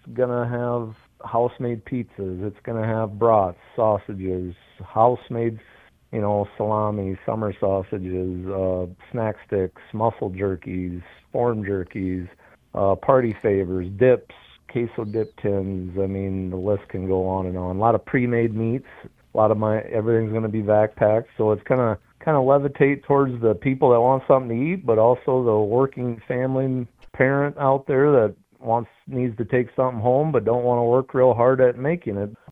gonna have house-made pizzas. It's gonna have brats, sausages, house-made, salami, summer sausages, snack sticks, muscle jerkies, farm jerkies, party favors, dips, queso dip tins. I mean, the list can go on and on. A lot of pre-made meats. A lot of everything's going to be vac packed, so it's kind of levitate towards the people that want something to eat, but also the working family parent out there that needs to take something home but don't want to work real hard at making it.